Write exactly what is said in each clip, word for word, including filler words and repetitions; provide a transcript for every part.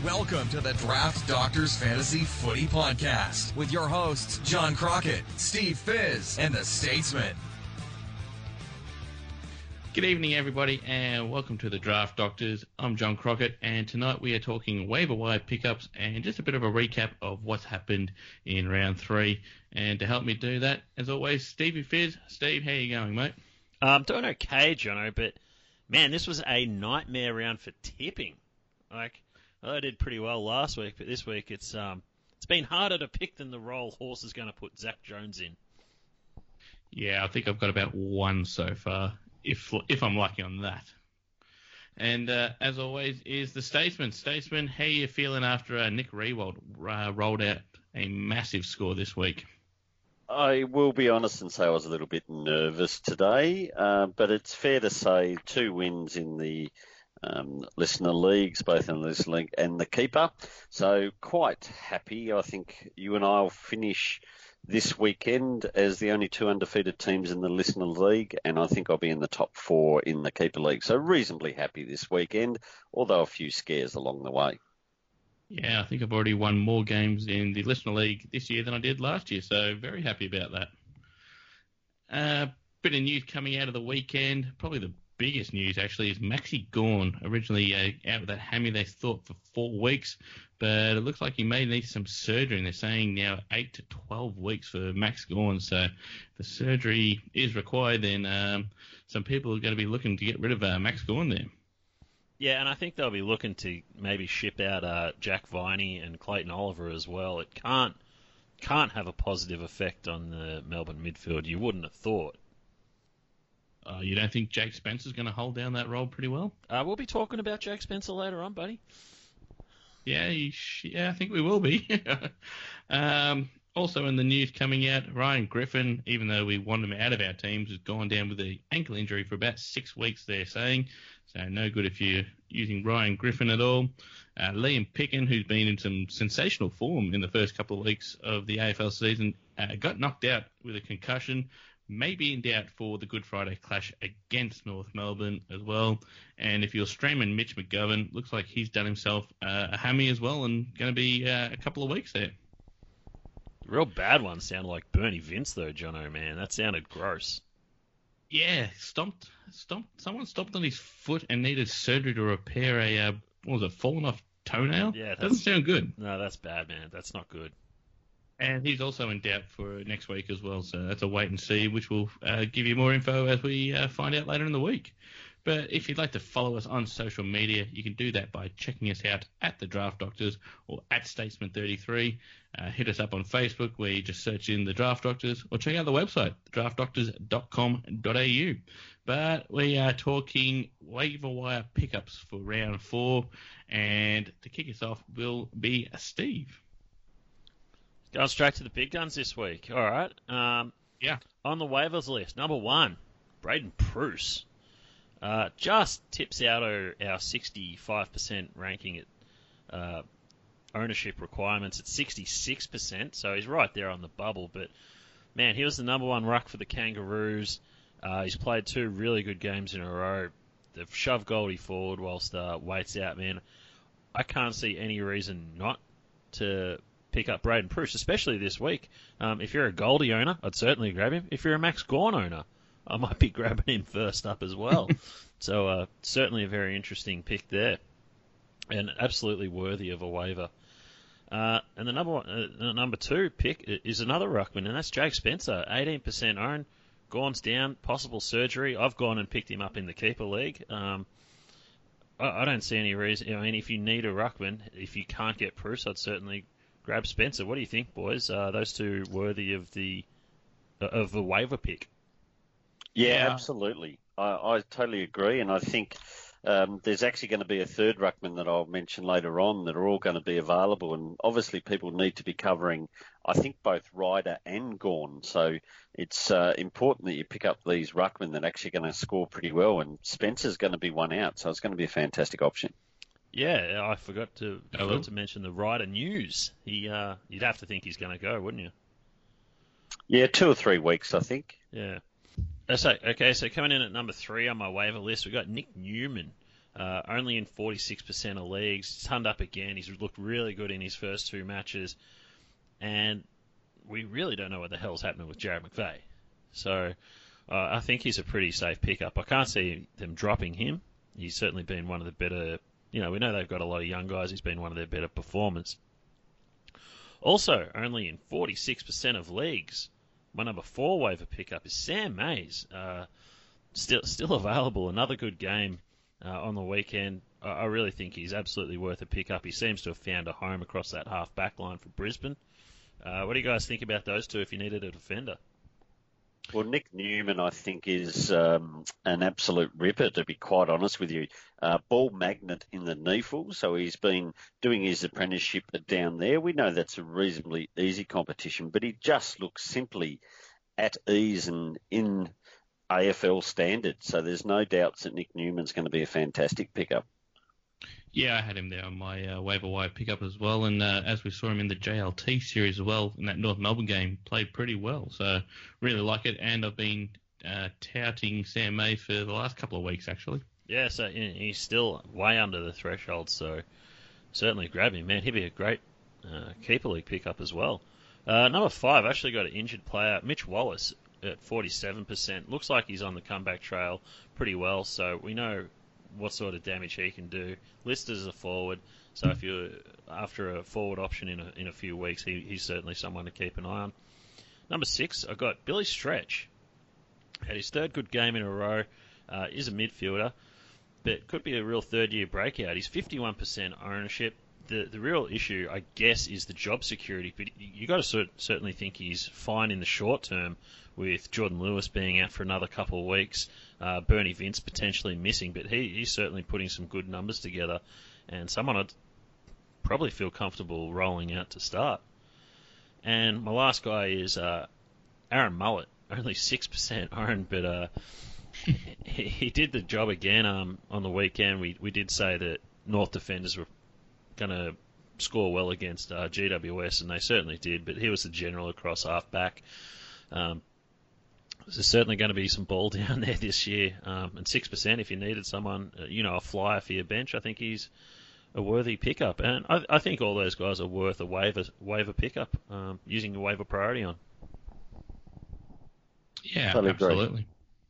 Welcome to the Draft Doctors Fantasy Footy Podcast with your hosts, John Crockett, Steve Fizz, and the Statesman. Good evening, everybody, and welcome to the Draft Doctors. I'm John Crockett, and tonight we are talking waiver wire pickups and just a bit of a recap of what's happened in round three. And to help me do that, as always, Stevie Fizz. Steve, how you going, mate? I'm doing okay, Jono, but man, this was a nightmare round for tipping. Like, I did pretty well last week, but this week it's um it's been harder to pick than the role Horse is going to put Zach Jones in. Yeah, I think I've got about one so far, if if I'm lucky on that. And uh, as always, is the Statesman. Statesman, how are you feeling after uh, Nick Riewoldt uh, rolled out a massive score this week? I will be honest and say I was a little bit nervous today, uh, but it's fair to say two wins in the um, listener leagues, both in the listener league and the keeper. So quite happy. I think you and I will finish this weekend as the only two undefeated teams in the listener league, and I think I'll be in the top four in the keeper league. So reasonably happy this weekend, although a few scares along the way. Yeah, I think I've already won more games in the Listener League this year than I did last year, so very happy about that. A uh, bit of news coming out of the weekend. Probably the biggest news, actually, is Maxi Gawn, originally uh, out with that hammy they thought for four weeks, but it looks like he may need some surgery, and they're saying now eight to twelve weeks for Max Gawn, so if the surgery is required, then um, some people are going to be looking to get rid of uh, Max Gawn there. Yeah, and I think they'll be looking to maybe ship out uh, Jack Viney and Clayton Oliver as well. It can't can't have a positive effect on the Melbourne midfield. You wouldn't have thought. Uh, you don't think Jake Spencer's going to hold down that role pretty well? Uh, we'll be talking about Jake Spencer later on, buddy. Yeah, he sh- yeah, I think we will be. um, also in the news coming out, Ryan Griffin, even though we want him out of our teams, has gone down with an ankle injury for about six weeks, they're saying. So no good if you're using Ryan Griffin at all. Uh, Liam Picken, who's been in some sensational form in the first couple of weeks of the A F L season, uh, got knocked out with a concussion, may be in doubt for the Good Friday clash against North Melbourne as well. And if you're streaming Mitch McGovern, looks like he's done himself uh, a hammy as well and going to be uh, a couple of weeks there. The real bad one sounded like Bernie Vince, though, Jono, man. That sounded gross. Yeah, stomped, stomped. Someone stomped on his foot and needed surgery to repair a, uh, what was it, fallen off toenail? Yeah, that doesn't sound good. No, that's bad, man. That's not good. And he's also in doubt for next week as well, so that's a wait and see, which will uh, give you more info as we uh, find out later in the week. But if you'd like to follow us on social media, you can do that by checking us out at The Draft Doctors or at Statesman thirty-three. Uh, hit us up on Facebook where you just search in The Draft Doctors, or check out the website, the draft doctors dot com dot a u. But we are talking waiver wire pickups for round four, and to kick us off will be Steve. Going straight to the big guns this week. All right. Um, yeah. On the waivers list, number one, Braden Preuss. Uh, just tips out our, our sixty-five percent ranking at uh, ownership requirements at sixty-six percent, so he's right there on the bubble. But, man, he was the number one ruck for the Kangaroos. Uh, he's played two really good games in a row. They've shoved Goldie forward whilst uh, Waite's out, man. I can't see any reason not to pick up Braden Preuss, especially this week. Um, if you're a Goldie owner, I'd certainly grab him. If you're a Max Gawn owner, I might be grabbing him first up as well. so uh, certainly a very interesting pick there, and absolutely worthy of a waiver. Uh, and the number one, uh, number two pick is another ruckman, and that's Jake Spencer, eighteen percent owned. Gawn's down, possible surgery. I've gone and picked him up in the keeper league. Um, I, I don't see any reason. I mean, if you need a ruckman, if you can't get Preuss, I'd certainly grab Spencer. What do you think, boys? Uh, those two worthy of the uh, of the waiver pick. Yeah, absolutely. I, I totally agree, and I think um, there's actually going to be a third ruckman that I'll mention later on that are all going to be available, and obviously people need to be covering, I think, both Ryder and Gawn, so it's uh, important that you pick up these ruckmen that are actually going to score pretty well, and Spencer's going to be one out, so it's going to be a fantastic option. Yeah, I forgot to I forgot to mention the Ryder news. He, uh, you'd have to think he's going to go, wouldn't you? Yeah, two or three weeks, I think. Yeah. So, okay, so coming in at number three on my waiver list, we've got Nick Newman. Uh, only in forty-six percent of leagues. He's turned up again. He's looked really good in his first two matches. And we really don't know what the hell's happening with Jared McVeigh. So uh, I think he's a pretty safe pickup. I can't see them dropping him. He's certainly been one of the better... You know, we know they've got a lot of young guys. He's been one of their better performers. Also, only in forty-six percent of leagues, my number four waiver pickup is Sam Mays. Uh, still still available. Another good game uh, on the weekend. I, I really think he's absolutely worth a pickup. He seems to have found a home across that half back line for Brisbane. Uh, what do you guys think about those two if you needed a defender? Well, Nick Newman, I think, is um, an absolute ripper, to be quite honest with you. Uh, ball magnet in the N E F L, so he's been doing his apprenticeship down there. We know that's a reasonably easy competition, but he just looks simply at ease and in A F L standards. So there's no doubts that Nick Newman's going to be a fantastic pickup. Yeah, I had him there on my uh, waiver wire pickup as well, and uh, as we saw him in the J L T series as well, in that North Melbourne game, played pretty well. So really like it, and I've been uh, touting Sam May for the last couple of weeks, actually. Yeah, so he's still way under the threshold, so certainly grab him, man. He'd be a great uh, keeper league pickup as well. Uh, number five, actually got an injured player, Mitch Wallace at forty-seven percent. Looks like he's on the comeback trail pretty well, so we know what sort of damage he can do. Listed as a forward, so if you're after a forward option in a, in a few weeks, he, he's certainly someone to keep an eye on. Number six, I've got Billy Stretch. Had his third good game in a row. Uh, is a midfielder, but could be a real third-year breakout. He's fifty-one percent ownership. The the real issue, I guess, is the job security. But you got to cert- certainly think he's fine in the short term, with Jordan Lewis being out for another couple of weeks, uh, Bernie Vince potentially missing. But he, he's certainly putting some good numbers together, and someone I'd probably feel comfortable rolling out to start. And my last guy is uh, Aaron Mullett, only six percent owned, but uh, he, he did the job again um, on the weekend. We we did say that North defenders were going to score well against uh, G W S, and they certainly did, but he was the general across half-back. Um, there's certainly going to be some ball down there this year, um, and six percent if you needed someone, uh, you know, a flyer for your bench, I think he's a worthy pickup. And I, I think all those guys are worth a waiver waiver pickup, um, using the waiver priority on. Yeah, totally absolutely.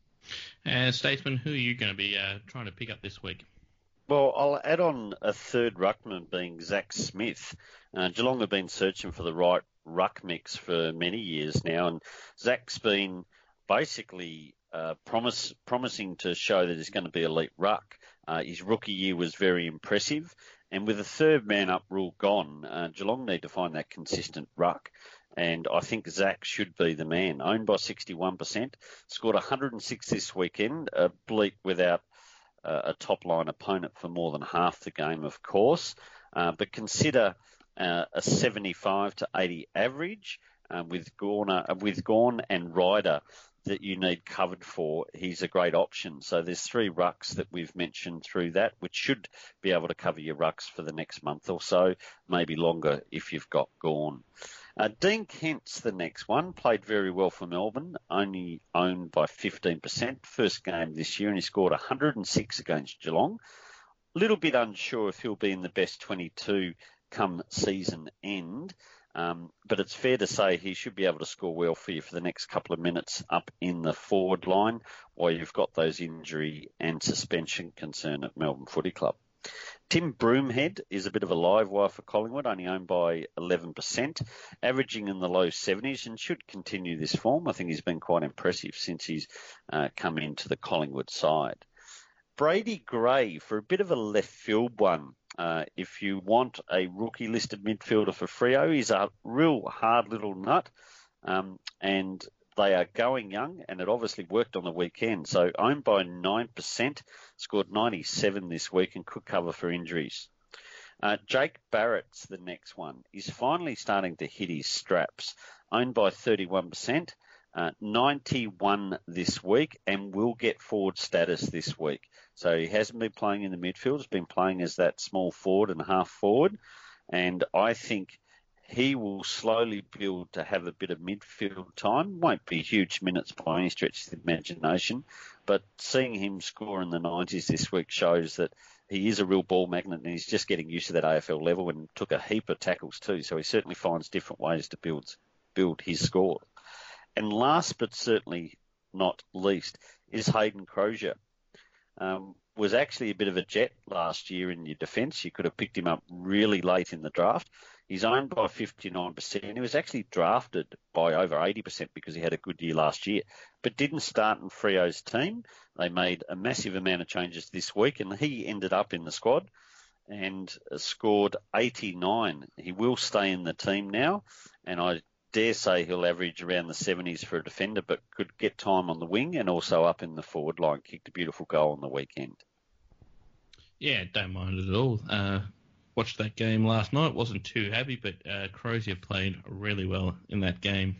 And uh, Statesman, who are you going to be uh, trying to pick up this week? Well, I'll add on a third ruckman being Zach Smith. Uh, Geelong have been searching for the right ruck mix for many years now, and Zach's been basically uh, promise, promising to show that he's going to be elite ruck. Uh, his rookie year was very impressive, and with the third man-up rule gone, uh, Geelong need to find that consistent ruck. And I think Zach should be the man. Owned by sixty-one percent, scored one hundred six this weekend, a bleat without uh, a top-line opponent for more than half the game, of course. Uh, but consider uh, a seventy-five to eighty average uh, with Gorner, uh, with Gorn and Ryder that you need covered for. He's a great option. So there's three rucks that we've mentioned through that, which should be able to cover your rucks for the next month or so, maybe longer if you've got Gorn. Uh, Dean Kent's the next one. Played very well for Melbourne, only owned by fifteen percent. First game this year, and he scored one hundred six against Geelong. A little bit unsure if he'll be in the best twenty-two come season end, um, but it's fair to say he should be able to score well for you for the next couple of minutes up in the forward line while you've got those injury and suspension concern at Melbourne Footy Club. Tim Broomhead is a bit of a live wire for Collingwood, only owned by eleven percent, averaging in the low seventies and should continue this form. I think he's been quite impressive since he's uh, come into the Collingwood side. Brady Gray for a bit of a left field one. Uh, if you want a rookie listed midfielder for Freo, he's a real hard little nut, um, and they are going young, and it obviously worked on the weekend. So owned by nine percent, scored ninety-seven this week and could cover for injuries. Uh, Jake Barrett's the next one. He's finally starting to hit his straps. Owned by thirty-one percent, uh, ninety-one this week, and will get forward status this week. So he hasn't been playing in the midfield. He's been playing as that small forward and half forward. And I think he will slowly build to have a bit of midfield time. Won't be huge minutes by any stretch of the imagination, but seeing him score in the nineties this week shows that he is a real ball magnet, and he's just getting used to that A F L level and took a heap of tackles too. So he certainly finds different ways to build build his score. And last but certainly not least is Hayden Crozier. Um, was actually a bit of a jet last year in your defence. You could have picked him up really late in the draft. He's owned by fifty-nine percent. He was actually drafted by over eighty percent because he had a good year last year, but didn't start in Freo's team. They made a massive amount of changes this week, and he ended up in the squad and scored eighty-nine. He will stay in the team now, and I dare say he'll average around the seventies for a defender, but could get time on the wing and also up in the forward line. Kicked a beautiful goal on the weekend. Yeah, don't mind it at all. Uh, watched that game last night. Wasn't too happy, but uh, Crozier played really well in that game.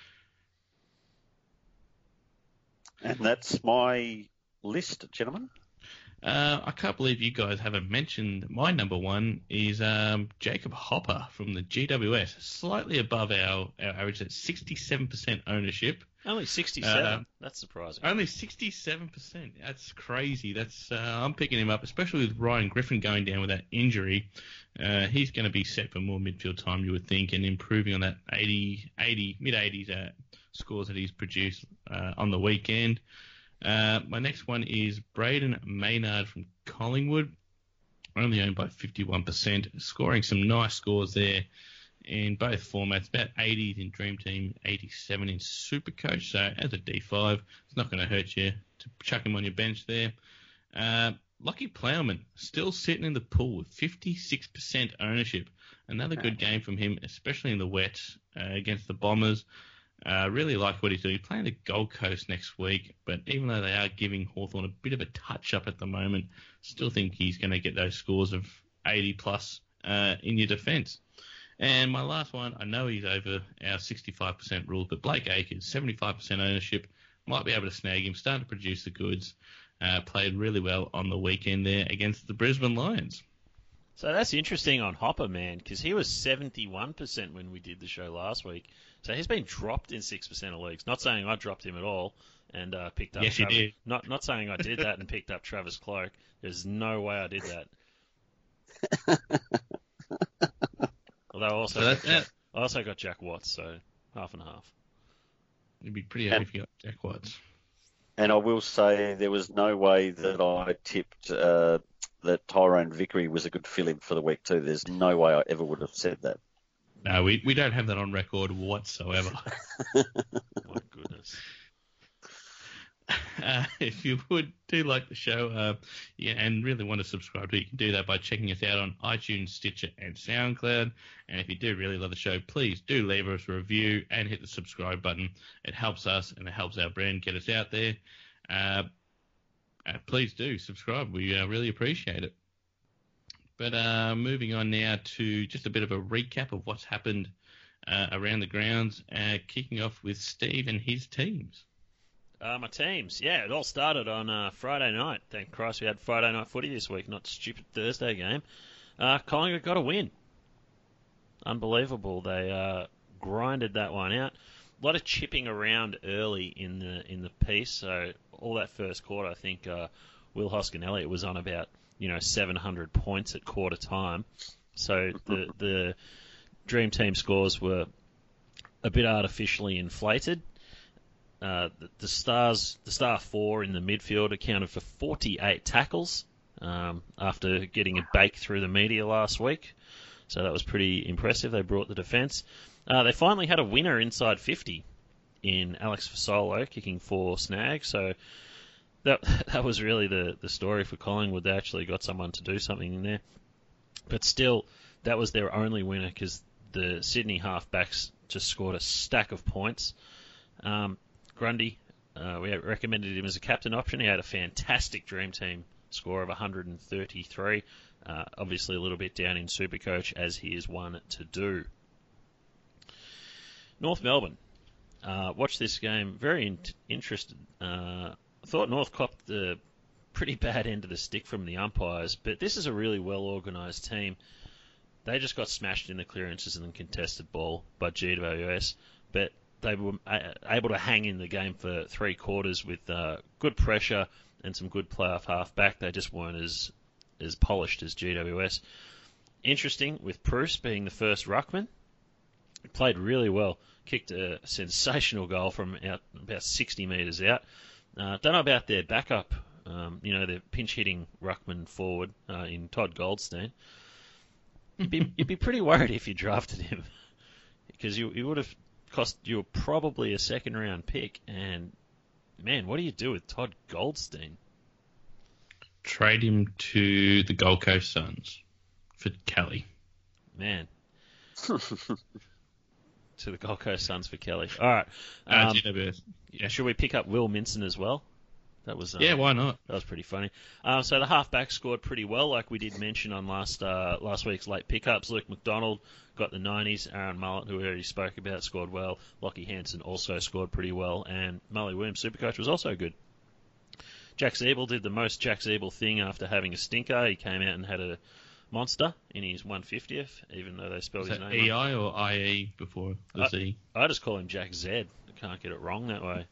And that's my list, gentlemen. Uh, I can't believe you guys haven't mentioned my number one is um, Jacob Hopper from the G W S, slightly above our, our average at sixty-seven percent ownership. Only sixty-seven. Uh, That's surprising. Only sixty-seven percent. That's crazy. That's uh, I'm picking him up, especially with Ryan Griffin going down with that injury. Uh, he's going to be set for more midfield time, you would think, and improving on that eighty, eighty mid-eighties uh, scores that he's produced uh, on the weekend. Uh, my next one is Braden Maynard from Collingwood, only owned by fifty-one percent, scoring some nice scores there in both formats, about eighties in Dream Team, eighty-seven in Supercoach. So as a D five, it's not going to hurt you to chuck him on your bench there. Uh, Lucky Plowman still sitting in the pool with fifty-six percent ownership. Another good game from him, especially in the wet uh, against the Bombers. Uh, really like what he's doing. He's playing the Gold Coast next week, but even though they are giving Hawthorn a bit of a touch-up at the moment, still think he's going to get those scores of eighty plus uh, in your defence. And my last one, I know he's over our sixty-five percent rule, but Blake Acres, seventy-five percent ownership, might be able to snag him, starting to produce the goods. Uh, played really well on the weekend there against the Brisbane Lions. So that's interesting on Hopper, man, because he was seventy-one percent when we did the show last week. So he's been dropped in six percent of leagues. Not saying I dropped him at all and uh, picked up Yes, Travis. you did. Not, not saying I did that and picked up Travis Cloak. There's no way I did that. Although I also, So got that's Jack, it. I also got Jack Watts, so half and half. You'd be pretty happy if you got Jack Watts. And I will say there was no way that I tipped uh, that Tyrone Vickery was a good fill-in for the week too. There's no way I ever would have said that. No, we we don't have that on record whatsoever. My goodness. Uh, if you would do like the show uh, yeah, and really want to subscribe to it, you can do that by checking us out on iTunes, Stitcher, and SoundCloud. And if you do really love the show, please do leave us a review and hit the subscribe button. It helps us and it helps our brand get us out there. Uh, uh, please do subscribe. We uh, really appreciate it. But uh, moving on now to just a bit of a recap of what's happened uh, around the grounds, uh, kicking off with Steve and his teams. Uh, my teams, yeah, it all started on uh, Friday night. Thank Christ we had Friday night footy this week, not stupid Thursday game. Uh, Collingwood got a win. Unbelievable. They uh, grinded that one out. A lot of chipping around early in the in the piece. So all that first quarter, I think uh, Will Hoskin-Elliott was on about you know seven hundred points at quarter time. So the the Dream Team scores were a bit artificially inflated. Uh, the, the stars, the star four in the midfield accounted for forty-eight tackles um, after getting a bake through the media last week. So that was pretty impressive. They brought the defence. Uh, they finally had a winner inside fifty in Alex Fasolo, kicking four snags. So that that was really the, the story for Collingwood. They actually got someone to do something in there. But still, that was their only winner because the Sydney halfbacks just scored a stack of points. Um, Grundy, uh, we recommended him as a captain option. He had a fantastic Dream Team score of one hundred thirty-three. Uh, obviously a little bit down in Supercoach, as he is one to do. North Melbourne. Uh, watched this game. Very in- interested. Uh, I thought North copped the pretty bad end of the stick from the umpires, but this is a really well-organised team. they just got smashed in the clearances and contested ball by G W S, but they were able to hang in the game for three quarters with uh, good pressure and some good playoff halfback. They just weren't as as polished as G W S. Interesting, with Bruce being the first ruckman, he played really well. Kicked a sensational goal from out about sixty metres out. Uh, don't know about their backup, um, you know, their pinch-hitting ruckman forward uh, in Todd Goldstein. You'd be, you'd be pretty worried if you drafted him, because you, you would have cost you probably a second-round pick. And, man, what do you do with Todd Goldstein? Trade him to the Gold Coast Suns for Kelly. Man. To the Gold Coast Suns for Kelly. All right. Um, uh, yeah. Should we pick up Will Minson as well? That was um, yeah, why not? That was pretty funny. Uh, so the halfback scored pretty well, like we did mention on last uh, last week's late pickups. Luke McDonald got the nineties. Aaron Mullett, who we already spoke about, scored well. Lockie Hansen also scored pretty well, and Mully Williams, Supercoach, was also good. Jack Zeeble did the most Jack Zeeble thing after having a stinker. He came out and had a monster in his one hundred fiftieth, even though they spelled Is his that name E I or I E before the I, Z? I just call him Jack Z. I can't get it wrong that way.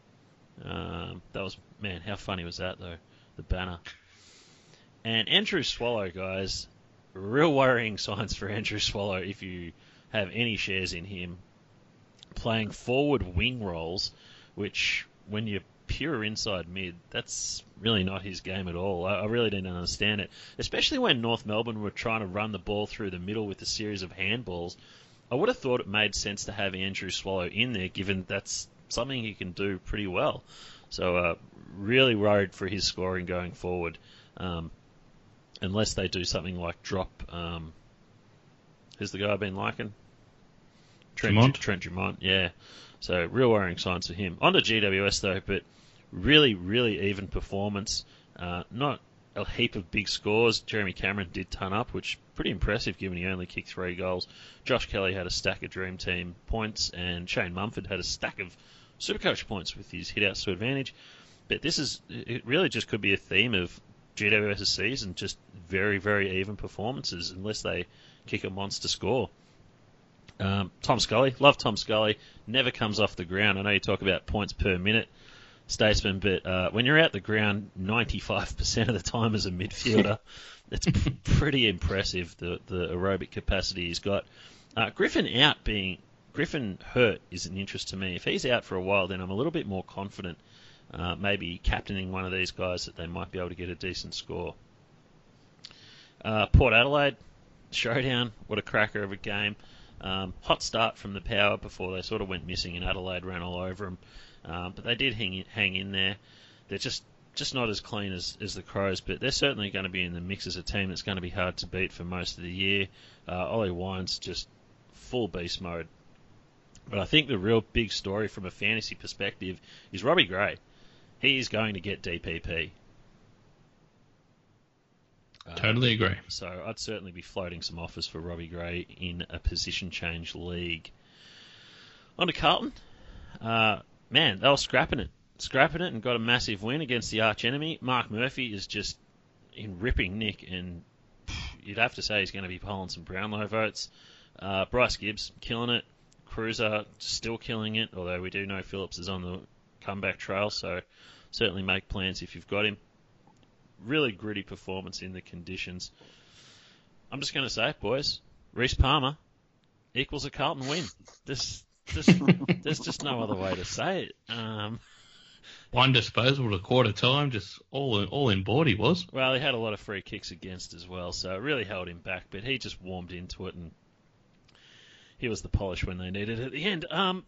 Um, that was, man, how funny was that, though? The banner. And Andrew Swallow, guys, real worrying signs for Andrew Swallow if you have any shares in him. Playing forward wing roles, which, when you're pure inside mid, that's really not his game at all. I, I really didn't understand it, especially when North Melbourne were trying to run the ball through the middle with a series of handballs. I would have thought it made sense to have Andrew Swallow in there, given that's something he can do pretty well. So uh, really worried for his scoring going forward, um, unless they do something like drop, um, who's the guy I've been liking? Trent Dumont? Trent Dumont, yeah. So real worrying signs for him. On to G W S though, but really, really even performance. Uh, not a heap of big scores. Jeremy Cameron did ton up, which pretty impressive given he only kicked three goals. Josh Kelly had a stack of Dream Team points, and Shane Mumford had a stack of Supercoach points with his hit-outs to advantage. But this is, it really just could be a theme of G W S's season, just very, very even performances, unless they kick a monster score. Um, Tom Scully, love Tom Scully, never comes off the ground. I know you talk about points per minute, Statesman, but uh, when you're out the ground ninety-five percent of the time as a midfielder, it's p- pretty impressive, the, the aerobic capacity he's got. Uh, Griffin out being, Griffin hurt is an interest to me. If he's out for a while, then I'm a little bit more confident, uh, maybe captaining one of these guys, that they might be able to get a decent score. Uh, Port Adelaide, showdown, what a cracker of a game. Um, hot start from the Power before they sort of went missing, and Adelaide ran all over them. Um, but they did hang in, hang in there. They're just, just not as clean as, as the Crows, but they're certainly going to be in the mix as a team that's going to be hard to beat for most of the year. Uh, Ollie Wines just full beast mode. But I think the real big story from a fantasy perspective is Robbie Gray. He is going to get D P P. Totally agree. Uh, so I'd certainly be floating some offers for Robbie Gray in a position change league. On to Carlton. Uh, man, they were scrapping it. Scrapping it and got a massive win against the arch enemy. Mark Murphy is just in ripping nick, and pff, you'd have to say he's going to be pulling some Brownlow votes. Uh, Bryce Gibbs, killing it. Cruiser, still killing it, although we do know Phillips is on the comeback trail, so certainly make plans if you've got him. Really gritty performance in the conditions. I'm just going to say it, boys. Reece Palmer equals a Carlton win. This, this, there's just no other way to say it. Um, One disposal to quarter time, just all in, all in board he was. Well, he had a lot of free kicks against as well, so it really held him back, but he just warmed into it, and he was the polish when they needed it at the end. Um,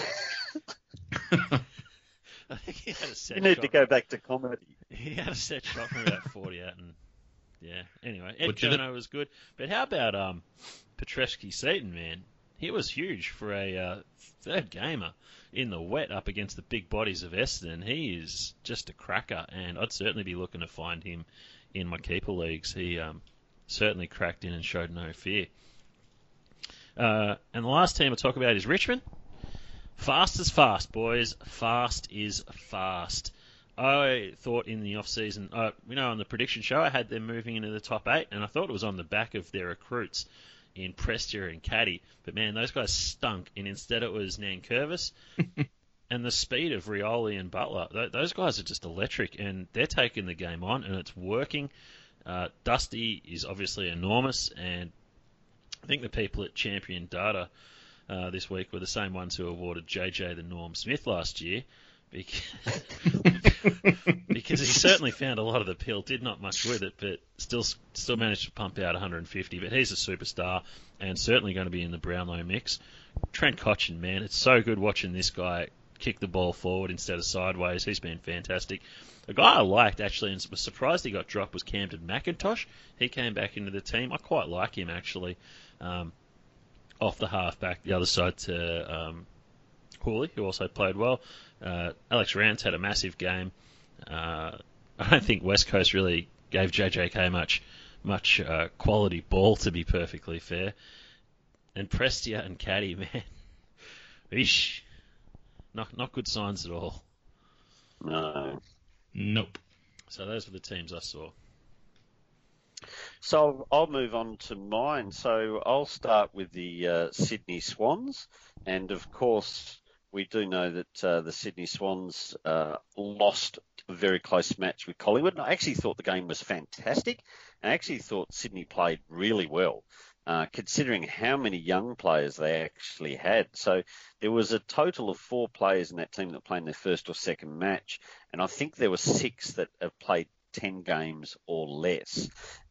I think he had a set You need shot. to go back to comedy. He had a set shot from about forty out, and yeah. Anyway, Ed What did it- Jono was good, but how about um, Petreski Seaton, man? He was huge for a uh, third gamer in the wet up against the big bodies of Essendon. He is just a cracker, and I'd certainly be looking to find him in my keeper leagues. He um, certainly cracked in and showed no fear. Uh, and the last team I'll talk about is Richmond. Fast is fast, boys. Fast is fast. I thought in the off-season, uh, you know, on the prediction show, I had them moving into the top eight, and I thought it was on the back of their recruits in Prestia and Caddy. But, man, those guys stunk, and instead it was Nankervis and the speed of Rioli and Butler. Th- those guys are just electric, and they're taking the game on, and it's working. Uh, Dusty is obviously enormous, and I think the people at Champion Data uh, this week were the same ones who awarded J J the Norm Smith last year. Because, because he certainly found a lot of the pill, did not much with it, but still still managed to pump out one hundred fifty. But he's a superstar and certainly going to be in the Brownlow mix. Trent Cotchin, man, it's so good watching this guy kick the ball forward instead of sideways. He's been fantastic. A guy I liked, actually, and was surprised he got dropped, was Camden McIntosh. He came back into the team. I quite like him, actually, um, off the half-back, the other side to um, Hooley, who also played well. Uh, Alex Rance had a massive game. Uh, I don't think West Coast really gave J J K much much uh, quality ball, to be perfectly fair. And Prestia and Caddy, man, eesh, not not good signs at all. No. Nope. So those were the teams I saw. So I'll move on to mine. So I'll start with the uh, Sydney Swans, and of course, we do know that uh, the Sydney Swans uh, lost a very close match with Collingwood. I actually thought the game was fantastic. I actually thought Sydney played really well, uh, considering how many young players they actually had. So there was a total of four players in that team that played in their first or second match, and I think there were six that have played ten games or less.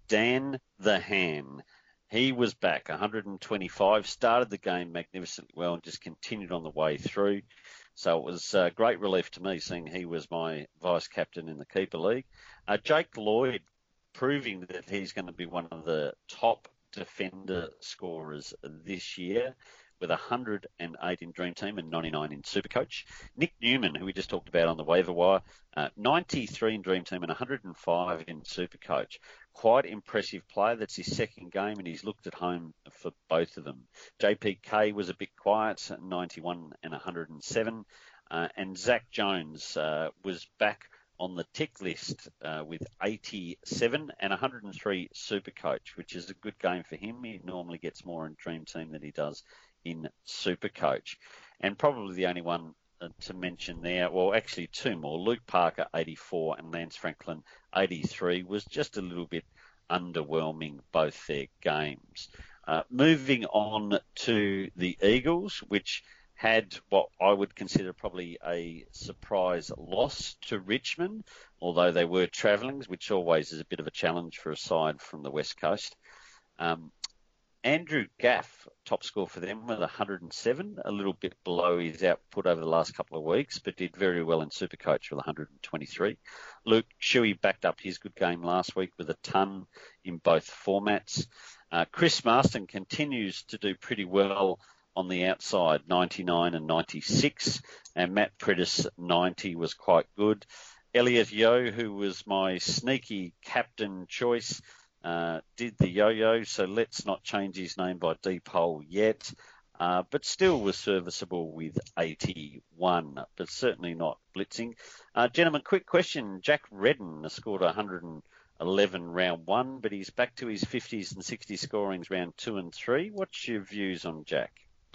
Dan the Ham, he was back, one hundred twenty-five, started the game magnificently well and just continued on the way through. So it was a great relief to me seeing he was my vice-captain in the Keeper League. Uh, Jake Lloyd proving that he's going to be one of the top defender scorers this year with one hundred eight in Dream Team and ninety-nine in Supercoach. Nick Newman, who we just talked about on the waiver wire, uh, ninety-three in Dream Team and one hundred five in Supercoach. Quite impressive player. That's his second game, and he's looked at home for both of them. J P K was a bit quiet, ninety-one and one hundred seven. Uh, and Zach Jones uh, was back on the tick list uh, with eighty-seven and one hundred three Supercoach, which is a good game for him. He normally gets more in Dream Team than he does in Supercoach. And probably the only one uh, to mention there, well, actually two more. Luke Parker, eighty-four, and Lance Franklin, eighty-three, was just a little bit underwhelming, both their games. Uh, moving on to the Eagles, which had what I would consider probably a surprise loss to Richmond, although they were travelling, which always is a bit of a challenge for a side from the West Coast. Um, Andrew Gaff, top score for them with one hundred seven, a little bit below his output over the last couple of weeks, but did very well in Supercoach with one hundred twenty-three. Luke Shuey backed up his good game last week with a ton in both formats. Uh, Chris Marston continues to do pretty well on the outside, ninety-nine and ninety-six, and Matt Priddis, ninety, was quite good. Elliot Yeo, who was my sneaky captain choice, Uh, did the yo-yo, so let's not change his name by D-Pole yet, uh, but still was serviceable with eighty-one, but certainly not blitzing. Uh, gentlemen, quick question. Jack Redden scored one hundred eleven round one, but he's back to his fifties and sixties scorings round two and three. What's your views on Jack?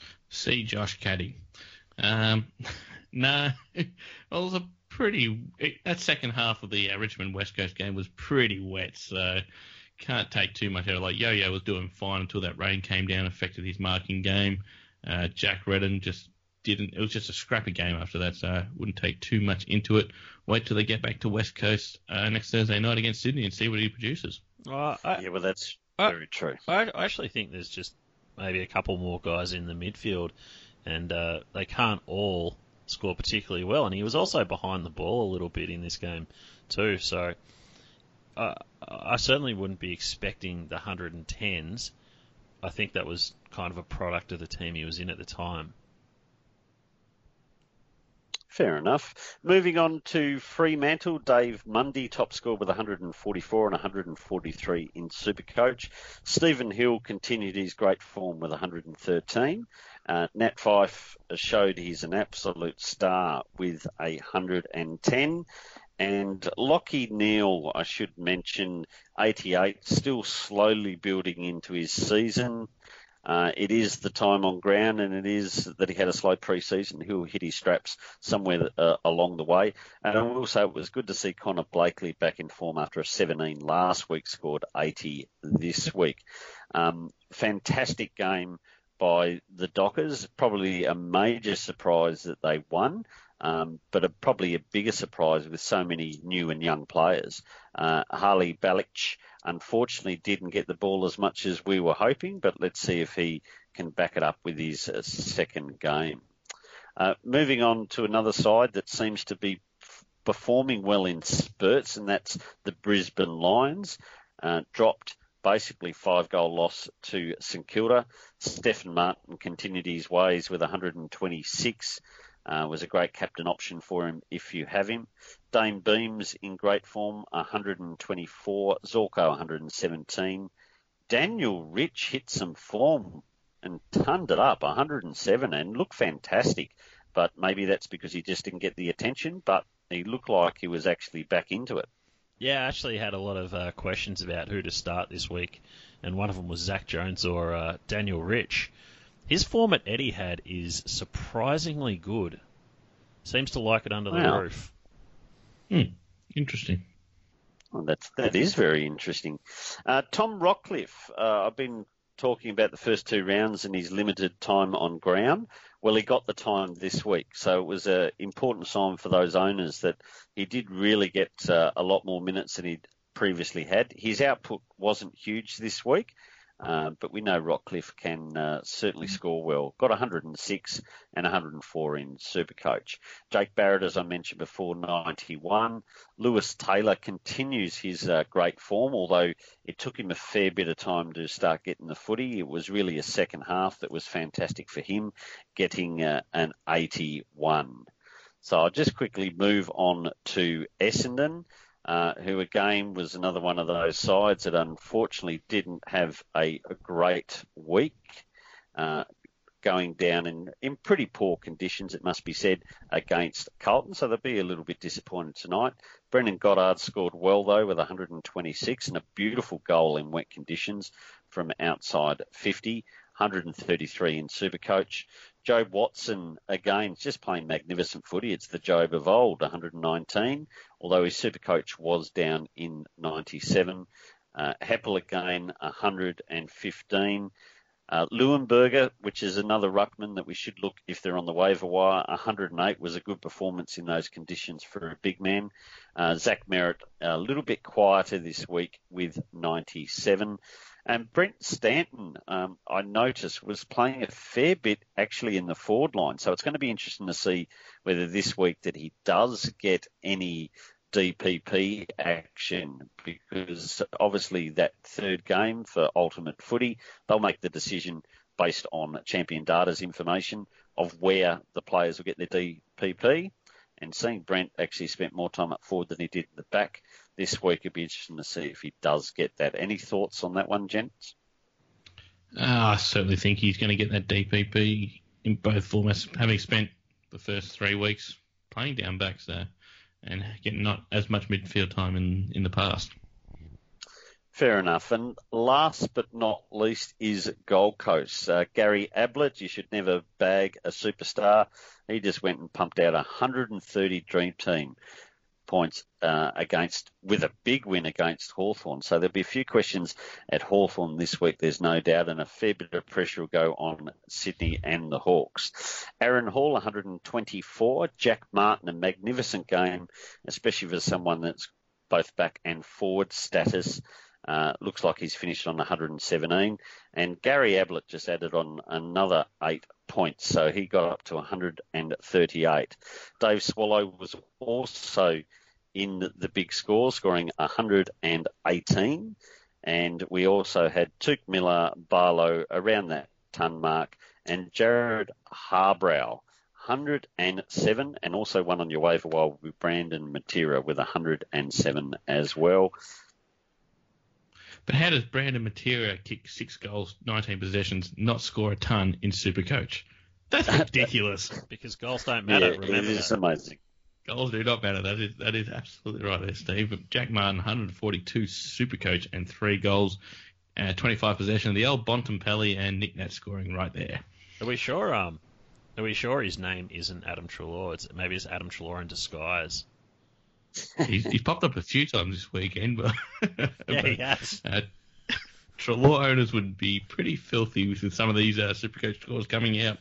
See Josh Caddy. Um, no, well, it was a pretty... That second half of the uh, Richmond West Coast game was pretty wet, so... Can't take too much out of it. Like Yo-Yo was doing fine until that rain came down, affected his marking game. Uh, Jack Redden just didn't. It was just a scrappy game after that, so I wouldn't take too much into it. Wait till they get back to West Coast uh, next Thursday night against Sydney and see what he produces. Uh, I, yeah, well, that's I, very true. I, I actually think there's just maybe a couple more guys in the midfield, and uh, they can't all score particularly well. And he was also behind the ball a little bit in this game too, so... Uh, I certainly wouldn't be expecting the one hundred tens. I think that was kind of a product of the team he was in at the time. Fair enough. Moving on to Fremantle, Dave Mundy, top score with one hundred forty-four and one hundred forty-three in Supercoach. Stephen Hill continued his great form with one hundred thirteen. Uh, Nat Fyfe showed he's an absolute star with one hundred ten. And Lockie Neal, I should mention, eighty-eight, still slowly building into his season. Uh, it is the time on ground, and it is that he had a slow pre-season. He'll hit his straps somewhere uh, along the way. And I will say it was good to see Connor Blakely back in form after a seventeen last week, scored eighty this week. Um, fantastic game by the Dockers. Probably a major surprise that they won. Um, but a, probably a bigger surprise with so many new and young players. Uh, Harley Balich, unfortunately, didn't get the ball as much as we were hoping, but let's see if he can back it up with his uh, second game. Uh, moving on to another side that seems to be f- performing well in spurts, and that's the Brisbane Lions. Uh, dropped basically five-goal loss to St Kilda. Stephen Martin continued his ways with one hundred twenty-six. Uh, was a great captain option for him if you have him. Dane Beams in great form, one hundred twenty-four. Zorko, one hundred seventeen. Daniel Rich hit some form and turned it up, one hundred seven, and looked fantastic. But maybe that's because he just didn't get the attention, but he looked like he was actually back into it. Yeah, I actually had a lot of uh, questions about who to start this week, and one of them was Zach Jones or uh, Daniel Rich. His form at Etihad is surprisingly good. Seems to like it under wow. the roof. Hmm. Interesting. Well, that's, that is very interesting. Uh, Tom Rockcliffe, uh, I've been talking about the first two rounds and his limited time on ground. Well, he got the time this week, so it was an important sign for those owners that he did really get uh, a lot more minutes than he'd previously had. His output wasn't huge this week. Uh, but we know Rockcliffe can uh, certainly score well. Got one hundred six and one hundred four in Supercoach. Jake Barrett, as I mentioned before, ninety-one. Lewis Taylor continues his uh, great form, although it took him a fair bit of time to start getting the footy. It was really a second half that was fantastic for him, getting uh, an eighty-one. So I'll just quickly move on to Essendon. Uh, who again was another one of those sides that unfortunately didn't have a, a great week, uh, going down in, in pretty poor conditions, it must be said, against Carlton. So they'll be a little bit disappointed tonight. Brendan Goddard scored well, though, with one hundred twenty-six and a beautiful goal in wet conditions from outside fifty, one hundred thirty-three in Supercoach. Jobe Watson, again, just playing magnificent footy. It's the Jobe of old, one hundred nineteen, although his Supercoach was down in ninety-seven. Uh, Heppel again, one hundred fifteen. Uh, Leuenberger, which is another ruckman that we should look if they're on the waiver wire, one hundred eight was a good performance in those conditions for a big man. Uh, Zach Merritt, a little bit quieter this week with ninety-seven. And Brent Stanton, um, I noticed, was playing a fair bit actually in the forward line. So it's going to be interesting to see whether this week that he does get any D P P action, because obviously that third game for Ultimate Footy, they'll make the decision based on Champion Data's information of where the players will get their D P P. And seeing Brent actually spent more time up forward than he did at the back this week, it'd be interesting to see if he does get that. Any thoughts on that one, gents? Uh, I certainly think he's going to get that D P P in both formats, having spent the first three weeks playing down backs there and getting not as much midfield time in, in the past. Fair enough. And last but not least is Gold Coast. Uh, Gary Ablett, you should never bag a superstar. He just went and pumped out one hundred thirty Dream Team points uh, against, with a big win against Hawthorn. So there'll be a few questions at Hawthorn this week, there's no doubt, and a fair bit of pressure will go on Sydney and the Hawks. Aaron Hall, one hundred twenty-four. Jack Martin, a magnificent game, especially for someone that's both back and forward status. Uh, looks like he's finished on one hundred seventeen. And Gary Ablett just added on another eight points, so he got up to one hundred thirty-eight. Dave Swallow was also in the big score, scoring one hundred eighteen. And we also had Tuke Miller, Barlow around that ton mark, and Jared Harbrow, one hundred seven, and also one on your waiver wire with Brandon Matera with one hundred seven as well. But how does Brandon Matera kick six goals, nineteen possessions, not score a ton in Supercoach? That's ridiculous. Because goals don't matter, yeah, remember it is that. amazing. Goals do not matter. That is that is absolutely right there, Steve. But Jack Martin, one hundred forty-two Supercoach and three goals, uh, twenty-five possession. The old Bontempelli and Nick Nat scoring right there. Are we sure? Um, are we sure his name isn't Adam Treloar? It's maybe it's Adam Treloar in disguise. he's, he's popped up a few times this weekend, but yeah, but, he has. Uh, Treloar owners would be pretty filthy with some of these uh, Supercoach scores coming out.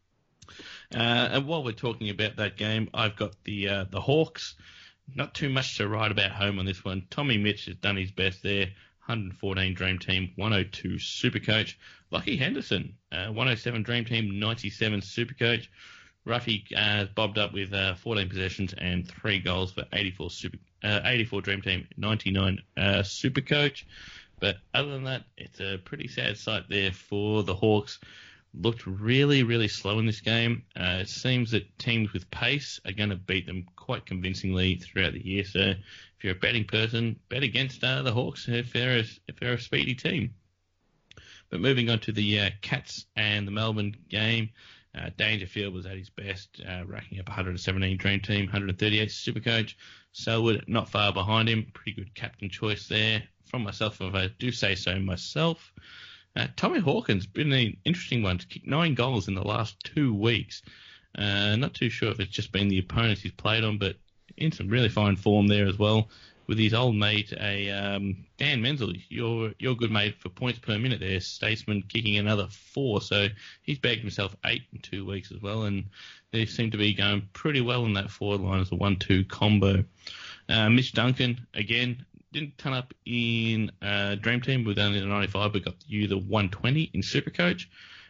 Uh, and while we're talking about that game, I've got the uh, the Hawks. Not too much to write about home on this one. Tommy Mitch has done his best there. one hundred fourteen Dream Team, one oh two Supercoach. Lockie Henderson, uh, one oh seven Dream Team, ninety-seven Supercoach. Ruffy uh, bobbed up with uh, fourteen possessions and three goals for eighty-four Super, uh, eighty-four Dream Team, ninety-nine uh, Supercoach. But other than that, it's a pretty sad sight there for the Hawks. Looked really, really slow in this game. Uh, it seems that teams with pace are going to beat them quite convincingly throughout the year. So if you're a betting person, bet against uh, the Hawks if they're, a, if they're a speedy team. But moving on to the uh, Cats and the Melbourne game, uh, Dangerfield was at his best, uh, racking up one hundred seventeen Dream Team, one hundred thirty-eight Supercoach. Selwood not far behind him. Pretty good captain choice there. From myself, if I do say so myself. Uh, Tommy Hawkins been an interesting one to kick nine goals in the last two weeks. Uh, not too sure if it's just been the opponents he's played on, but in some really fine form there as well. With his old mate, a um, Dan Menzel, your your good mate for points per minute there, Statesman kicking another four, so he's bagged himself eight in two weeks as well, and they seem to be going pretty well in that forward line as a one two combo. Uh, Mitch Duncan, again, didn't turn up in uh, Dream Team with only the ninety-five, but got you the one twenty in Supercoach.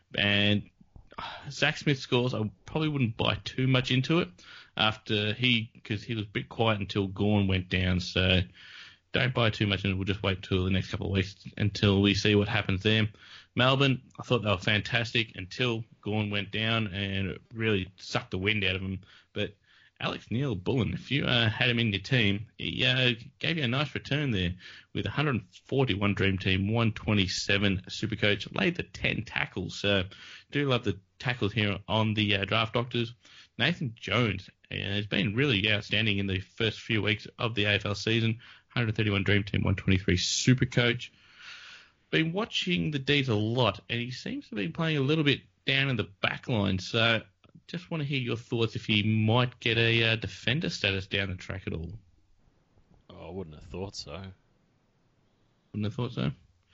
And uh, Zach Smith scores, I probably wouldn't buy too much into it after he, because he was a bit quiet until Gawn went down. So don't buy too much, and we'll just wait till the next couple of weeks until we see what happens there. Melbourne, I thought they were fantastic until Gawn went down, and it really sucked the wind out of them. But Alex Neil-Bullen, if you uh, had him in your team, he uh, gave you a nice return there with one hundred forty-one Dream Team, one twenty-seven Supercoach, laid the ten tackles. So do love the tackles here on the uh, Draft Doctors. Nathan Jones uh, has been really outstanding in the first few weeks of the A F L season, one hundred thirty-one Dream Team, one twenty-three Supercoach. Been watching the D's a lot, and he seems to be playing a little bit down in the back line. So just want to hear your thoughts if he might get a uh, defender status down the track at all. Oh, I wouldn't have thought so. Wouldn't have thought so.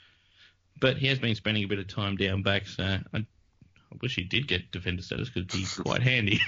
But he has been spending a bit of time down back, so I, I wish he did get defender status because it'd be quite handy.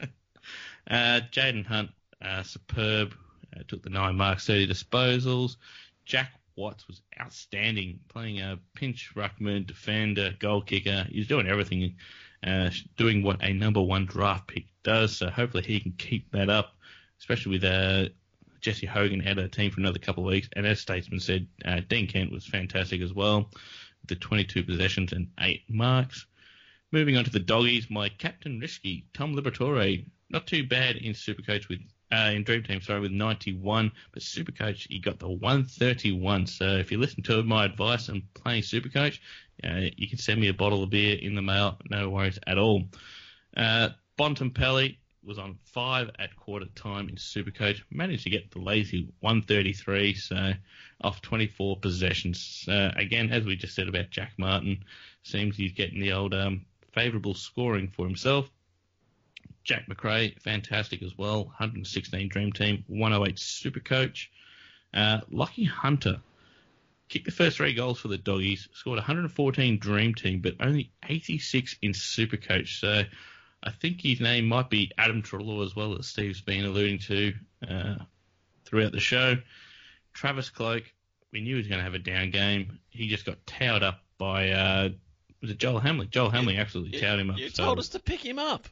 uh, Jaden Hunt, uh, superb, uh, took the nine marks, thirty disposals. Jack Watts was outstanding, playing a pinch ruckman, defender, goal kicker. He's doing everything. Uh, doing what a number one draft pick does, so hopefully he can keep that up, especially with uh, Jesse Hogan out of the team for another couple of weeks. And as Statesman said, uh, Dean Kent was fantastic as well, with the twenty-two possessions and eight marks. Moving on to the Doggies, my captain risky, Tom Liberatore, not too bad in Supercoach with uh, in Dream Team, sorry, with ninety-one, but Supercoach he got the one thirty-one. So if you listen to my advice on playing Supercoach, Uh, you can send me a bottle of beer in the mail, no worries at all. Uh, Bontempelli was on five at quarter time in Supercoach, managed to get the lazy one thirty-three, so off twenty-four possessions. Uh, again, as we just said about Jack Martin, seems he's getting the old um, favourable scoring for himself. Jack McRae, fantastic as well, one hundred sixteen Dream Team, one oh eight Supercoach. Uh, Lockie Hunter kicked the first three goals for the Doggies, scored one hundred fourteen Dream Team, but only eighty-six in Supercoach. So I think his name might be Adam Treloar as well, as Steve's been alluding to uh, throughout the show. Travis Cloak, we knew he was going to have a down game. He just got towed up by, uh, was it Joel Hamling? Joel Hamling absolutely you, towed him up. You so, told us to pick him up.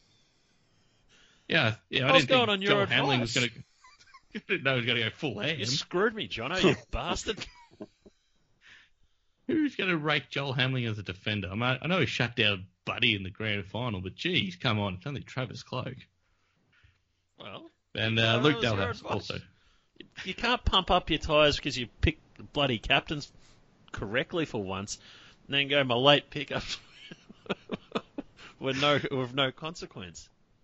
Yeah, yeah. I, I was didn't going think on your Joel advice. Hamling was going to. I didn't know he was going to go full ham. You screwed me, Jono, you bastard. Who's going to rake Joel Hamling as a defender? I, mean, I know he shut down Buddy in the grand final, but geez, come on, it's only Travis Cloak. Well, and uh, uh, Luke that was your Dalhouse advice. also. You can't pump up your tyres because you picked the bloody captains correctly for once, and then go my late pickup with no with no consequence.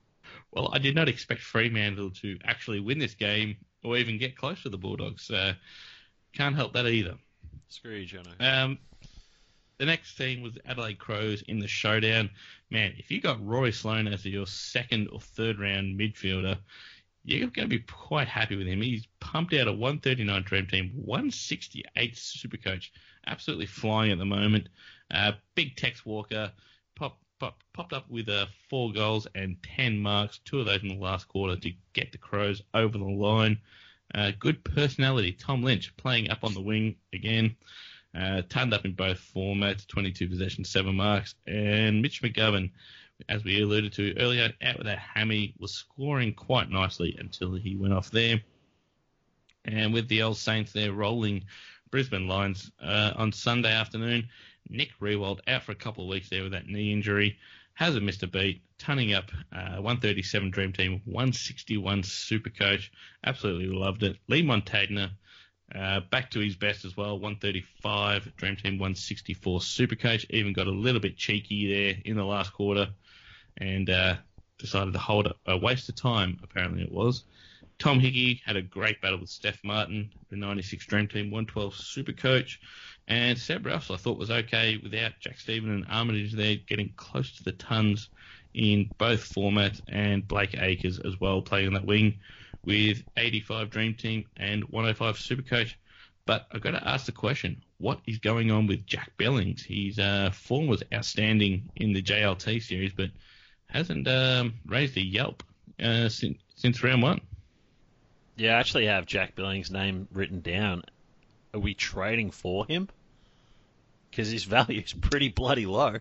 Well, I did not expect Fremantle to actually win this game or even get close to the Bulldogs. Uh, can't help that either. Screw you, Jono. Um, the next team was Adelaide Crows in the showdown. Man, if you got Rory Sloane as your second or third round midfielder, you're going to be quite happy with him. He's pumped out a one thirty-nine Dream Team, one sixty-eight Supercoach. Absolutely flying at the moment. Uh, big Tex Walker pop, pop, popped up with uh, four goals and ten marks, two of those in the last quarter to get the Crows over the line. Uh, good personality. Tom Lynch playing up on the wing again. Uh, turned up in both formats, twenty-two possessions, seven marks. And Mitch McGovern, as we alluded to earlier, out with that hammy, was scoring quite nicely until he went off there. And with the old Saints there rolling Brisbane Lions uh, on Sunday afternoon, Nick Riewoldt out for a couple of weeks there with that knee injury. Hasn't missed a beat, turning up uh, one thirty-seven Dream Team, one sixty-one Supercoach. Absolutely loved it. Lee Montagna, uh, back to his best as well, one thirty-five Dream Team, one sixty-four Supercoach. Even got a little bit cheeky there in the last quarter and uh, decided to hold a, a waste of time, apparently it was. Tom Hickey had a great battle with Steph Martin, the ninety-six Dream Team, one twelve Supercoach. And Seb Rouse, I thought, was okay without Jack Stephen and Armitage there, getting close to the tons in both formats, and Blake Acres as well playing on that wing with eighty-five Dream Team and one oh five Supercoach. But I've got to ask the question, what is going on with Jack Billings? His uh, form was outstanding in the J L T series, but hasn't um, raised a yelp uh, since, since round one. Yeah, I actually have Jack Billings' name written down. Are we trading for him? Because his value is pretty bloody low.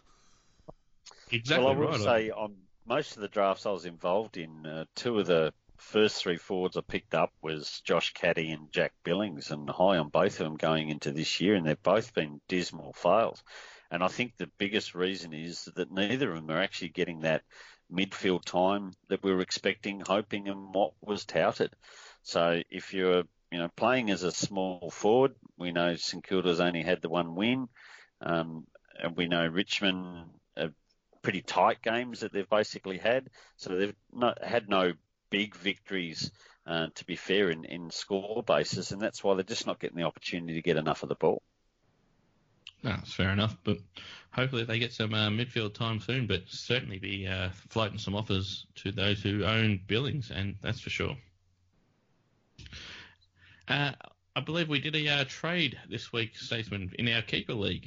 Exactly well, I will right. say on most of the drafts I was involved in, uh, two of the first three forwards I picked up was Josh Caddy and Jack Billings, and high on both of them going into this year, and they've both been dismal fails. And I think the biggest reason is that neither of them are actually getting that midfield time that we were expecting, hoping, and what was touted. So if you're you know playing as a small forward, we know St Kilda's only had the one win, um, and we know Richmond are pretty tight games that they've basically had. So they've not had no big victories, uh, to be fair, in, in score basis, and that's why they're just not getting the opportunity to get enough of the ball. No, that's fair enough, but hopefully they get some uh, midfield time soon, but certainly be uh, floating some offers to those who own Billings, and that's for sure. Uh, I believe we did a uh, trade this week, Statesman, in our Keeper League.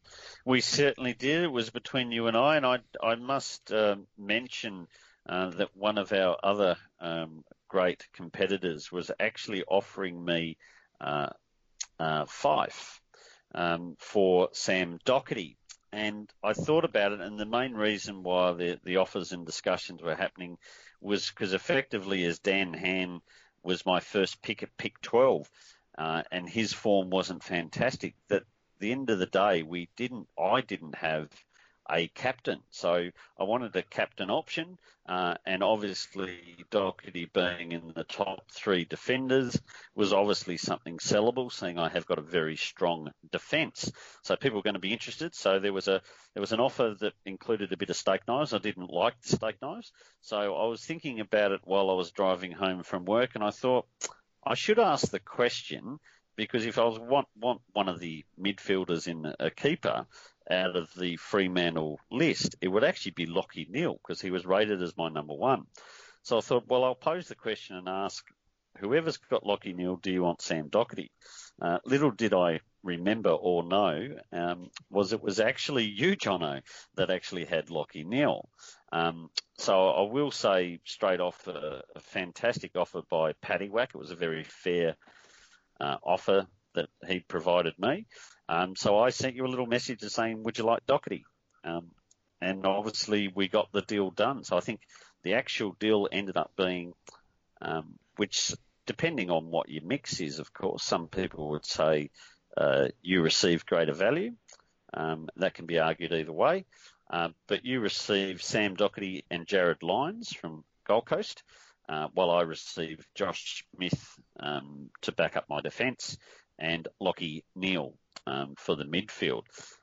We certainly did. It was between you and I, and I, I must uh, mention uh, that one of our other um, great competitors was actually offering me uh, uh, Fife. Um, for Sam Doherty. And I thought about it, and the main reason why the, the offers and discussions were happening was because effectively as Dan Hann was my first pick at pick twelve, uh, and his form wasn't fantastic, that at the end of the day, we didn't, I didn't have a captain. So I wanted a captain option, uh, and obviously Doherty being in the top three defenders was obviously something sellable, seeing I have got a very strong defence. So people were going to be interested. So there was a there was an offer that included a bit of steak knives. I didn't like the steak knives, so I was thinking about it while I was driving home from work, and I thought I should ask the question, because if I was want, want one of the midfielders in a keeper out of the Fremantle list, it would actually be Lachie Neale, because he was rated as my number one. So I thought, well, I'll pose the question and ask whoever's got Lachie Neale, do you want Sam Doherty? Uh, little did I remember or know um, was it was actually you, Jono, that actually had Lachie Neale. Um, so I will say straight off a, a fantastic offer by Paddy Wack. It was a very fair uh, offer that he provided me. Um, so I sent you a little message saying, would you like Doherty? Um, and obviously we got the deal done. So I think the actual deal ended up being, um, which depending on what your mix is, of course, some people would say uh, you received greater value. Um, that can be argued either way. Uh, but you received Sam Doherty and Jared Lyons from Gold Coast, uh, while I received Josh Smith um, to back up my defence and Lachie Neale um, for the midfield.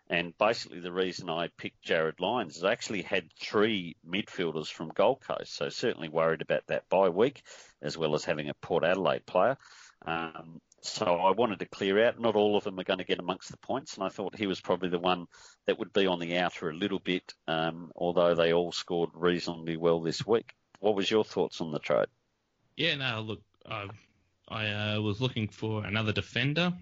And basically the reason I picked Jared Lyons is I actually had three midfielders from Gold Coast, so certainly worried about that bye week, as well as having a Port Adelaide player. Um, so I wanted to clear out. Not all of them are going to get amongst the points, and I thought he was probably the one that would be on the outer a little bit, um, although they all scored reasonably well this week. What was your thoughts on the trade? Yeah, no, look, I, I uh, was looking for another defender.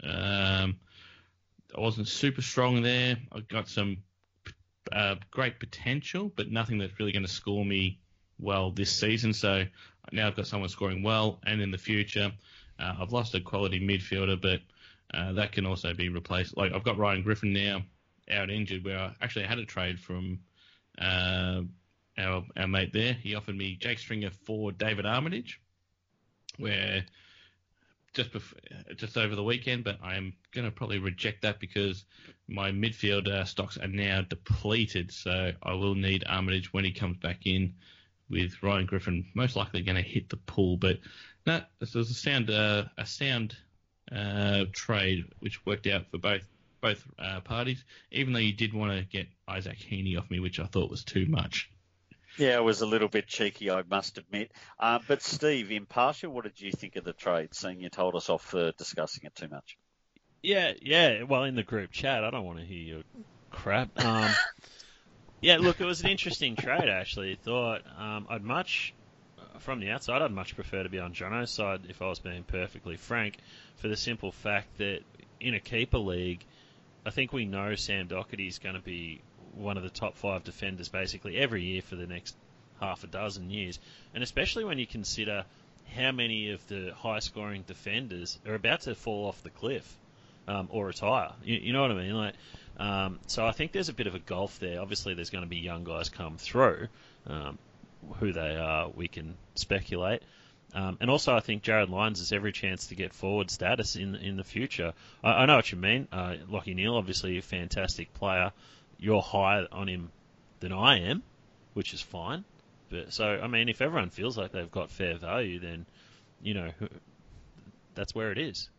Um, I wasn't super strong there. I got some uh, great potential, but nothing that's really going to score me well this season. So now I've got someone scoring well, and in the future, uh, I've lost a quality midfielder, but uh, that can also be replaced. Like I've got Ryan Griffin now out injured, where I actually had a trade from uh, our our mate there. He offered me Jake Stringer for David Armitage, where. Just before, just over the weekend, but I'm going to probably reject that because my midfield uh, stocks are now depleted. So I will need Armitage when he comes back in, with Ryan Griffin most likely going to hit the pool. But no, this was a sound uh, a sound uh, trade which worked out for both both uh, parties. Even though you did want to get Isaac Heaney off me, which I thought was too much. Yeah, it was a little bit cheeky, I must admit. Uh, but Steve, impartial, what did you think of the trade, seeing you told us off for discussing it too much? Yeah, yeah. Well, in the group chat, I don't want to hear your crap. Um, yeah, look, it was an interesting trade, actually. I thought um, I'd much, from the outside, I'd much prefer to be on Jono's side, if I was being perfectly frank, for the simple fact that in a keeper league, I think we know Sam Doherty's going to be one of the top five defenders basically every year for the next half a dozen years. And especially when you consider how many of the high-scoring defenders are about to fall off the cliff um, or retire. You, you know what I mean? Like, um, so I think there's a bit of a gulf there. Obviously, there's going to be young guys come through. Um, who they are, we can speculate. Um, and also, I think Jared Lyons has every chance to get forward status in in the future. I, I know what you mean. Uh, Lachie Neale, obviously a fantastic player. You're higher on him than I am, which is fine. But so, I mean, if everyone feels like they've got fair value, then, you know, that's where it is.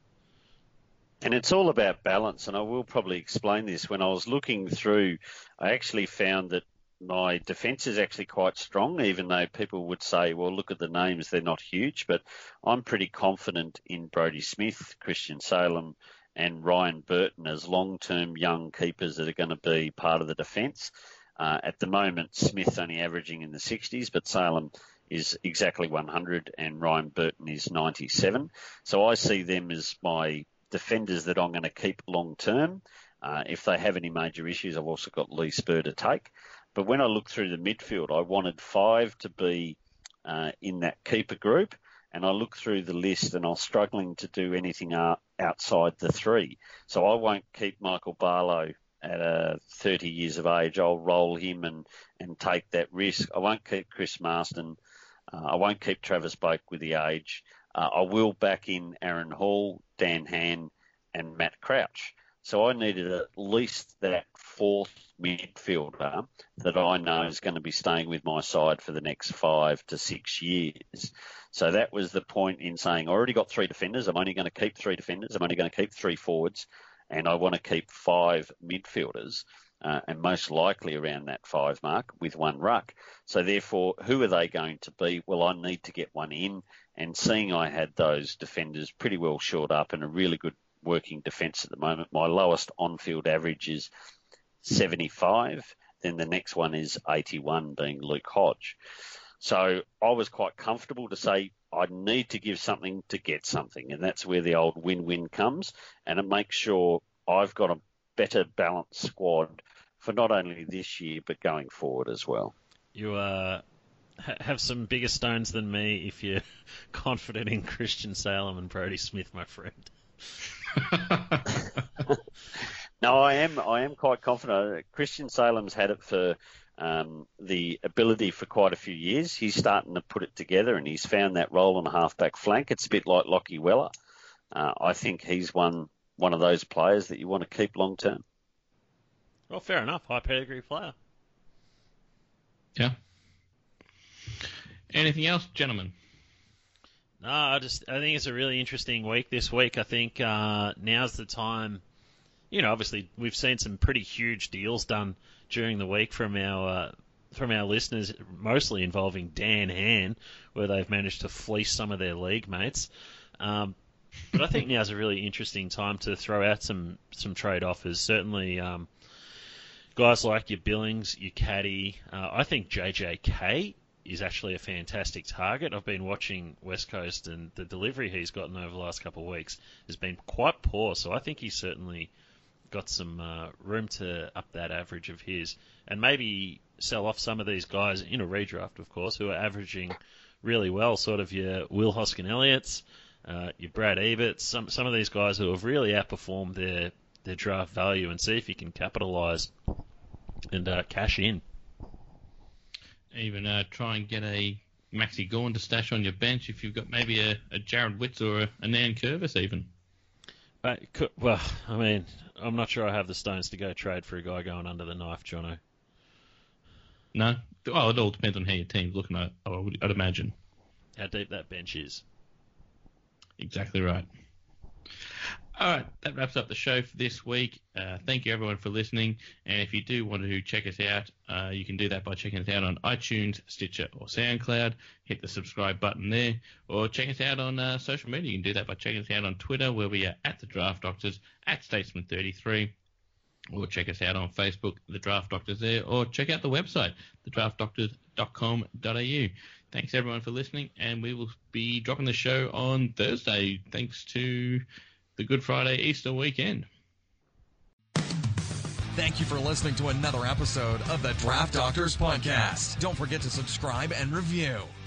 And it's all about balance, and I will probably explain this. When I was looking through, I actually found that my defence is actually quite strong, even though people would say, well, look at the names, they're not huge. But I'm pretty confident in Brodie Smith, Christian Salem, and Ryan Burton as long-term young keepers that are going to be part of the defence. Uh, at the moment, Smith's only averaging in the sixties, but Salem is exactly one hundred and Ryan Burton is ninety-seven. So I see them as my defenders that I'm going to keep long-term. Uh, if they have any major issues, I've also got Lee Spur to take. But when I look through the midfield, I wanted five to be uh, in that keeper group. And I look through the list and I was struggling to do anything outside the three. So I won't keep Michael Barlow at uh, thirty years of age. I'll roll him and, and take that risk. I won't keep Chris Marston. Uh, I won't keep Travis Boak with the age. Uh, I will back in Aaron Hall, Dan Hann and Matt Crouch. So I needed at least that fourth midfielder that I know is going to be staying with my side for the next five to six years. So that was the point in saying I already got three defenders. I'm only going to keep three defenders. I'm only going to keep three forwards, and I want to keep five midfielders, uh, and most likely around that five mark with one ruck. So therefore, who are they going to be? Well, I need to get one in, and seeing I had those defenders pretty well shored up and a really good working defence at the moment. My lowest on-field average is seventy-five. Then the next one is eighty-one, being Luke Hodge. So I was quite comfortable to say I need to give something to get something, and that's where the old win-win comes, and it makes sure I've got a better balanced squad for not only this year but going forward as well. You uh, ha- have some bigger stones than me if you're confident in Christian Salem and Brodie Smith, my friend. No, I am. I am quite confident. Christian Salem's had it for um, the ability for quite a few years. He's starting to put it together, and he's found that role on the half-back flank. It's a bit like Lachie Weller. Uh, I think he's one one of those players that you want to keep long term. Well, fair enough. High pedigree player. Yeah. Anything else, gentlemen? No, I just I think it's a really interesting week this week. I think uh, now's the time you know, obviously we've seen some pretty huge deals done during the week from our uh, from our listeners, mostly involving Dan Hann, where they've managed to fleece some of their league mates. Um, but I think now's a really interesting time to throw out some, some trade offers. Certainly, um, guys like your Billings, your Caddy. Uh, I think J J K is actually a fantastic target. I've been watching West Coast, and the delivery he's gotten over the last couple of weeks has been quite poor. So I think he's certainly got some uh, room to up that average of his, and maybe sell off some of these guys in a redraft, of course, who are averaging really well. Sort of your Will Hoskin-Elliott's, uh, your Brad Eberts, some some of these guys who have really outperformed their their draft value, and see if you can capitalise and uh, cash in. Even uh, try and get a Maxi Gorn to stash on your bench if you've got maybe a, a Jared Witz or a, a Nan Curvis even. Uh, could, well, I mean, I'm not sure I have the stones to go trade for a guy going under the knife, Jono. No? Oh, it all depends on how your team's looking, I, I would, I'd imagine. How deep that bench is. Exactly right. All right, that wraps up the show for this week. Uh, thank you, everyone, for listening. And if you do want to check us out, uh, you can do that by checking us out on iTunes, Stitcher, or SoundCloud. Hit the subscribe button there. Or check us out on uh, social media. You can do that by checking us out on Twitter, where we are at The Draft Doctors, at Statesman thirty-three. Or check us out on Facebook, The Draft Doctors there. Or check out the website, the draft doctors dot com dot a u. Thanks, everyone, for listening. And we will be dropping the show on Thursday, thanks to the Good Friday Easter weekend. Thank you for listening to another episode of the Draft Doctors Podcast. Don't forget to subscribe and review.